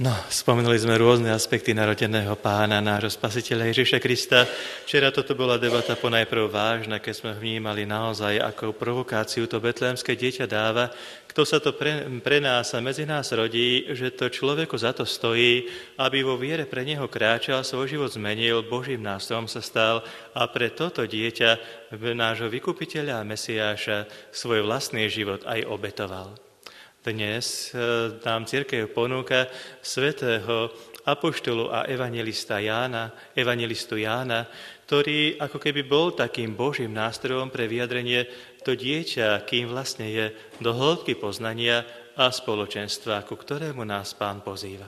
No, spomenuli sme rôzne aspekty narodeného Pána, nášho Spasiteľa Ježiša Krista. Včera toto bola debata ponajprv vážna, keď sme vnímali naozaj, ako provokáciu to betlémske dieťa dáva. Kto sa to pre nás a medzi nás rodí, že to človeku za to stojí, aby vo viere pre neho kráčal, svoj život zmenil, Božím nástrojom sa stal a pre toto dieťa, nášho vykupiteľa a Mesiáša, svoj vlastný život aj obetoval. Dnes nám cirkev ponúka svätého apoštolu a evangelistu Jána, ktorý ako keby bol takým Božím nástrojom pre vyjadrenie to dieťa, kým vlastne je, do hĺbky poznania a spoločenstva, ku ktorému nás Pán pozýva.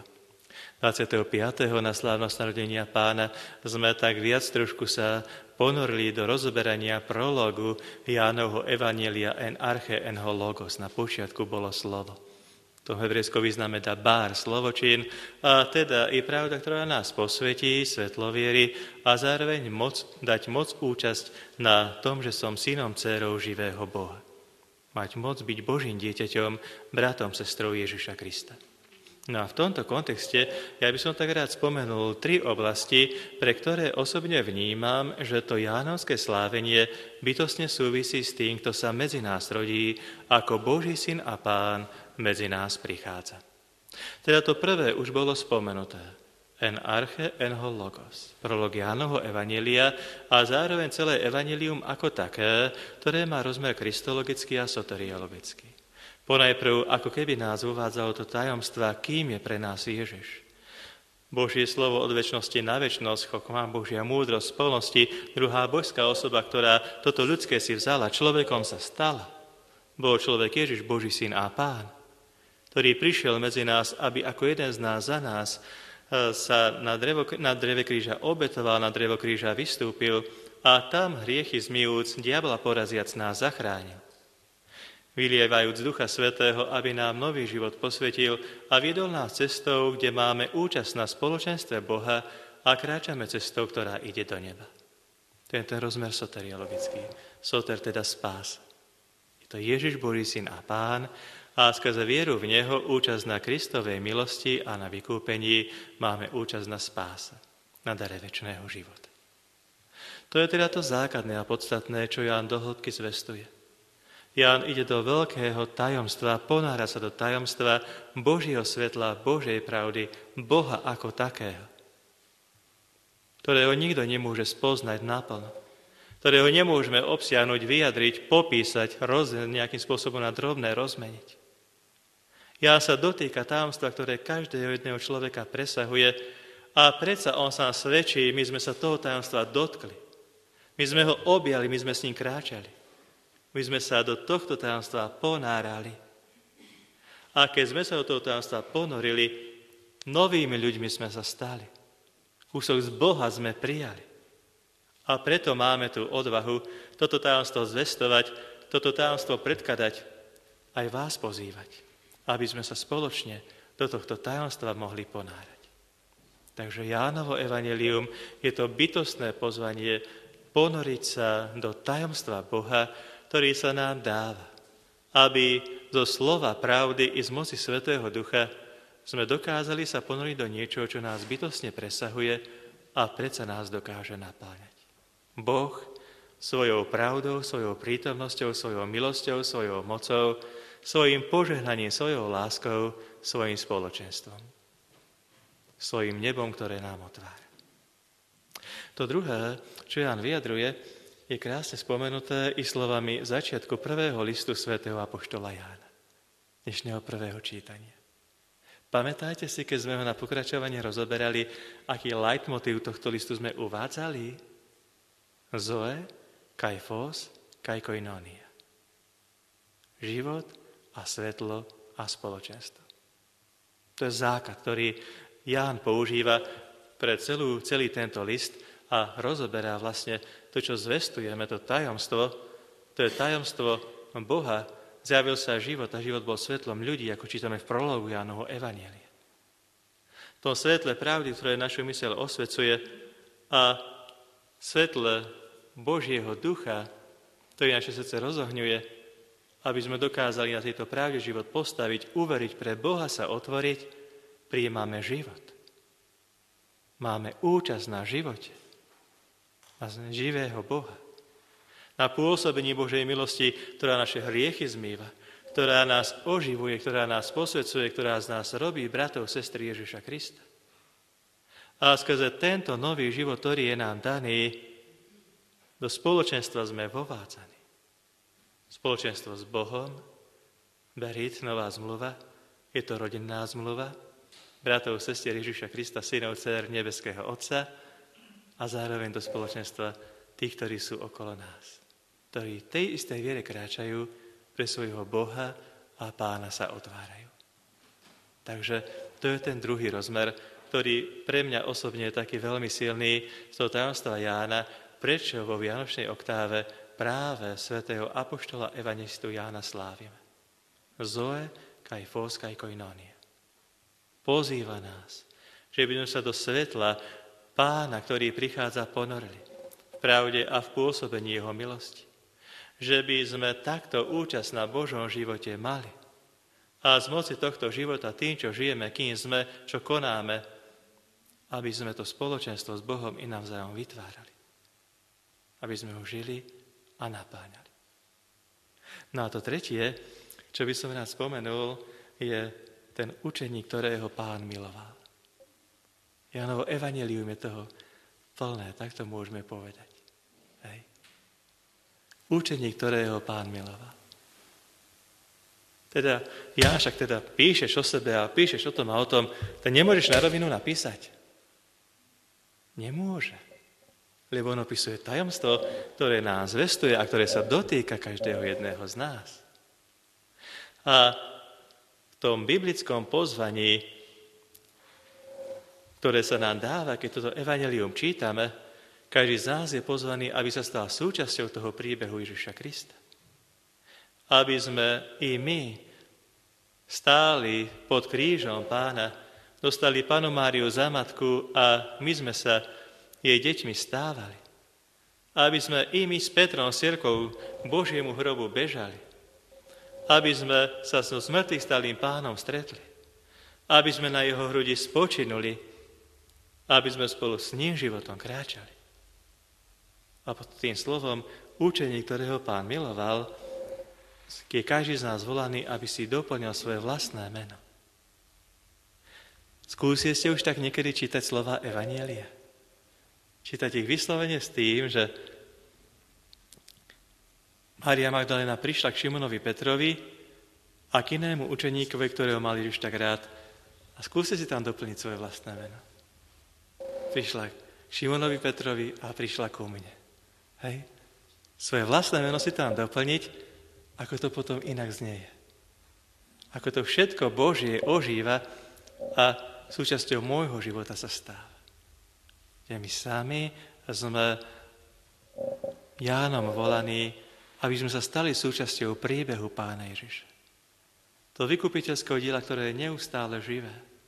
25. na slávnosť narodenia Pána sme tak viac trošku sa ponorili do rozoberania prologu Jánovho Evanjelia en arche en ho logos. Na počiatku bolo slovo. To hebrejsko význame dabar, slovočin, a teda i pravda, ktorá nás posvetí, svetlo viery a zároveň dať moc účasť na tom, že som synom, dcérou živého Boha. Mať moc byť Božím dieťaťom, bratom, sestrou Ježiša Krista. No a v tomto kontexte ja by som tak rád spomenul 3 oblasti, pre ktoré osobne vnímam, že to jánovské slávenie bytostne súvisí s tým, kto sa medzi nás rodí, ako Boží syn a Pán medzi nás prichádza. Teda to prvé už bolo spomenuté. En arche en ho logos. Prolog Jánovho evanjelia a zároveň celé evanjelium ako také, ktoré má rozmer kristologický a soteriologický. Ponajprv, ako keby nás uvádzalo to tajomstva, kým je pre nás Ježiš. Božie slovo od večnosti na večnosť, chokmá Božia múdrosť, plnosti, druhá božská osoba, ktorá toto ľudské si vzala, človekom sa stala. Bol človek Ježiš, Boží syn a Pán, ktorý prišiel medzi nás, aby ako jeden z nás za nás sa na dreve kríža obetoval, na drevo kríža vystúpil a tam hriechy zmývúc, diabla poraziac nás zachránil. Vylievajúc Ducha Svätého, aby nám nový život posvetil a viedol nás cestou, kde máme účasť na spoločenstve Boha a kráčame cestou, ktorá ide do neba. To je ten rozmer soteriologický. Soter teda spása. Je to Ježiš, Boží syn a Pán a skrze vieru v Neho, účasť na Kristovej milosti a na vykúpení máme účasť na spáse, na dare večného života. To je teda to základné a podstatné, čo Ján do hĺbky zvestuje. Ján ide do veľkého tajomstva, ponára sa do tajomstva Božieho svetla, Božej pravdy, Boha ako takého, ktorého nikto nemôže spoznať naplno, ktorého nemôžeme obsiahnuť, vyjadriť, popísať, nejakým spôsobom na drobné rozmeniť. Ján sa dotýka tajomstva, ktoré každého jedného človeka presahuje a predsa on sám svedčí, my sme sa toho tajomstva dotkli. My sme ho objali, my sme s ním kráčali. My sme sa do tohto tajomstva ponárali. A keď sme sa do toho tajomstva ponorili, novými ľuďmi sme sa stali. Kúsok z Boha sme prijali. A preto máme tú odvahu toto tajomstvo zvestovať, toto tajomstvo predkladať, aj vás pozývať, aby sme sa spoločne do tohto tajomstva mohli ponárať. Takže Jánovo evanjelium je to bytostné pozvanie ponoriť sa do tajomstva Boha, ktorý sa nám dáva, aby zo slova pravdy i z moci Svätého Ducha sme dokázali sa ponoriť do niečoho, čo nás bytostne presahuje a predsa nás dokáže napáňať. Boh svojou pravdou, svojou prítomnosťou, svojou milosťou, svojou mocou, svojim požehnaním, svojou láskou, svojim spoločenstvom, svojim nebom, ktoré nám otvára. To druhé, čo Ján vyjadruje, je krásne spomenuté i slovami začiatku prvého listu svätého apoštola Jána, dnešného prvého čítania. Pamätáte si, keď sme ho na pokračovanie rozoberali, aký leitmotív tohto listu sme uvádzali? Zoe, kai phos, kai koinonia. Život a svetlo a spoločenstvo. To je základ, ktorý Ján používa pre celý tento list a rozoberá vlastne to, čo zvestujeme, to je tajomstvo Boha. Zjavil sa život a život bol svetlom ľudí, ako čítame v prologu Jánovho evanjelia. V tom svetle pravdy, ktoré našu myseľ osvecuje a svetle Božieho ducha, ktorý naše srdce rozohňuje, aby sme dokázali na tejto pravde život postaviť, uveriť, pre Boha sa otvoriť, prijímame život. Máme účasť na živote a živého Boha. Na pôsobení Božej milosti, ktorá naše hriechy zmýva, ktorá nás oživuje, ktorá nás posvedzuje, ktorá z nás robí bratov, sestry Ježiša Krista. A skrze tento nový život, ktorý je nám daný, do spoločenstva sme vovádzaní. Spoločenstvo s Bohom, Berit, nová zmluva, je to rodinná zmluva, bratov, sestier Ježiša Krista, synov, dcér nebeského Otca a zároveň do spoločenstva tých, ktorí sú okolo nás, ktorí tej istej viere kráčajú, pre svojho Boha a Pána sa otvárajú. Takže to je ten druhý rozmer, ktorý pre mňa osobne je taký veľmi silný z toho tajomstva Jána, prečo vo Vianočnej oktáve práve svätého apoštola evangelistu Jána slávime. Zoe kai phos kai koinonia. Pozýva nás, že by sme sa do svetla Pána, ktorý prichádza, ponorili v pravde a v pôsobení jeho milosti. Že by sme takto účasť na Božom živote mali. A z moci tohto života, tým, čo žijeme, kým sme, čo konáme, aby sme to spoločenstvo s Bohom i navzájom vytvárali. Aby sme ho žili a napáňali. No a to tretie, čo by som rád spomenul, je ten učeník, ktorého Pán miloval. Jánovo evanjelium je toho plné, tak to môžeme povedať. Hej. Učeník, ktorého Pán miloval. Teda, Ján však teda píšeš o sebe a píšeš o tom a o tom, to nemôžeš na rovinu napísať. Nemôže. Lebo on opisuje tajomstvo, ktoré nás zvestuje a ktoré sa dotýka každého jedného z nás. A v tom biblickom pozvaní, ktoré sa nám dáva, keď toto evanjelium čítame, každý z nás je pozvaný, aby sa stal súčasťou toho príbehu Ježiša Krista. Aby sme i my stáli pod krížom Pána, dostali Pannu Máriu za matku a my sme sa jej deťmi stávali. Aby sme i my s Petrom, cirkvou Božiemu hrobu bežali. Aby sme sa so smrtých stalým Pánom stretli. Aby sme na jeho hrudi spočinuli. Aby sme spolu s ním životom kráčali. A pod tým slovom učeník, ktorého Pán miloval, je každý z nás volaný, aby si doplnil svoje vlastné meno. Skúsili ste už tak niekedy čítať slova Evanjelia? Čítať ich vyslovene s tým, že Mária Magdalena prišla k Šimonovi Petrovi a k inému učeníkovi, ktorého mal Ježiš tak rád. A skúste si tam doplniť svoje vlastné meno. Prišla k Šimonovi Petrovi a prišla ku mne. Hej? Svoje vlastné meno si tam doplniť, ako to potom inak znieje. Ako to všetko Božie ožíva a súčasťou môjho života sa stáva. Že my sami sme Jánom volaní, aby sme sa stali súčasťou príbehu Pána Ježiša. To vykupiteľského diela, ktoré je neustále živé.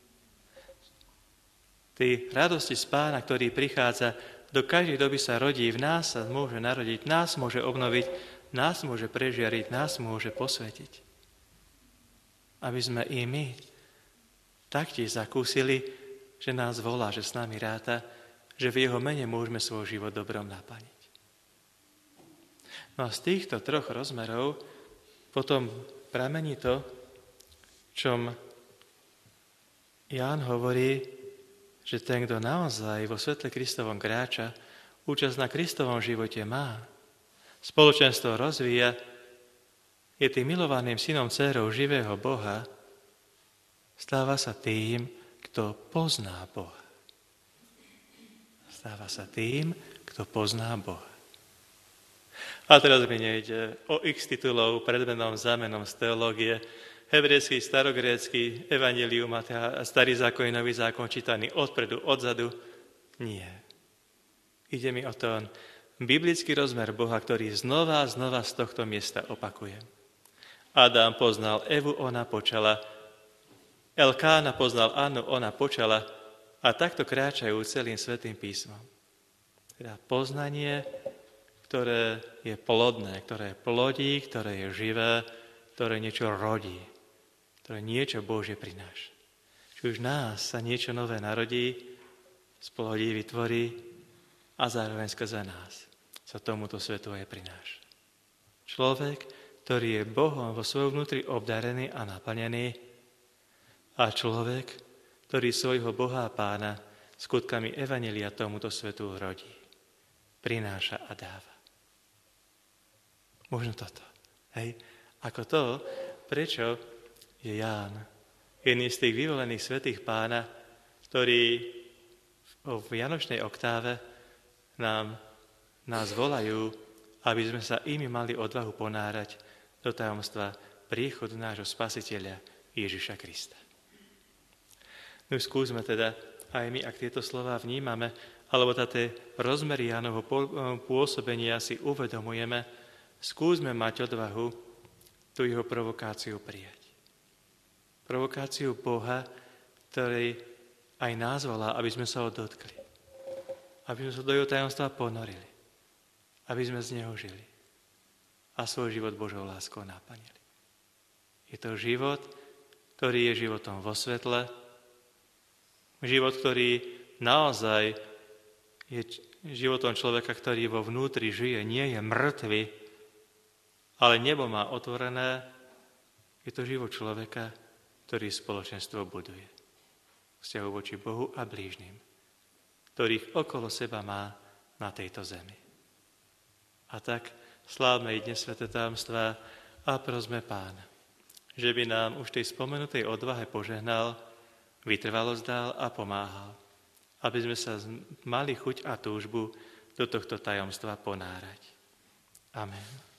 Tej radosti z Pána, ktorý prichádza do každej doby sa rodí, v nás sa môže narodiť, nás môže obnoviť, nás môže prežiariť, nás môže posvetiť. Aby sme i my taktiež zakúsili, že nás volá, že s nami ráta, že v jeho mene môžeme svoj život dobrom naplniť. No a z týchto troch rozmerov potom pramení to, čom Ján hovorí, že ten, kto naozaj vo svetle Kristovom kráča, účasť na Kristovom živote má, spoločenstvo rozvíja, je tým milovaným synom, dcérou živého Boha, stáva sa tým, kto pozná Boha. Stáva sa tým, kto pozná Boha. A teraz mi nejde o x titulov predmenom, zámenom z teológie, hebrejský, starogrécky, evanjelium a starý zákon, nový zákon čítaný odpredu, odzadu. Nie. Ide mi o ten biblický rozmer Boha, ktorý znova a znova z tohto miesta opakuje. Adam poznal Evu, ona počala. Elkána poznal Annu, ona počala. A takto kráčajú celým svätým písmom. Teda poznanie, ktoré je plodné, ktoré plodí, ktoré je živé, ktoré niečo rodí, ktoré niečo Božie prináša. Či už nás sa niečo nové narodí, spohodí vytvorí a zároveň skrze nás sa tomuto svetu aj prináša. Človek, ktorý je Bohom vo svojom vnútri obdarený a naplnený, a človek, ktorý svojho Boha a Pána skutkami evanjelia tomuto svetu rodí, prináša a dáva. Možno toto. Hej? Ako to, prečo je Ján jedným z tých vyvolených svätých Pána, ktorí v vianočnej oktáve nás volajú, aby sme sa imi mali odvahu ponárať do tajomstva príchodu nášho Spasiteľa Ježiša Krista. No skúsme teda aj my, ak tieto slová vnímame, alebo tie rozmery Jánovho pôsobenia si uvedomujeme, skúsme mať odvahu tú jeho provokáciu prijať. Provokáciu Boha, ktorý aj nás volá, aby sme sa ho dotkli. Aby sme sa do jeho tajomstva ponorili. Aby sme z neho žili. A svoj život Božou láskou naplnili. Je to život, ktorý je životom vo svetle, život, ktorý naozaj je životom človeka, ktorý vo vnútri žije, nie je mŕtvy, ale nebo má otvorené. Je to život človeka, ktorý spoločenstvo buduje. Vzťahu voči Bohu a blížnym, ktorých okolo seba má na tejto zemi. A tak slávme i dnes sväté tajomstvá a prosme Pána, že by nám už tej spomenutej odvahe požehnal, vytrvalosť dal a pomáhal, aby sme sa mali chuť a túžbu do tohto tajomstva ponárať. Amen.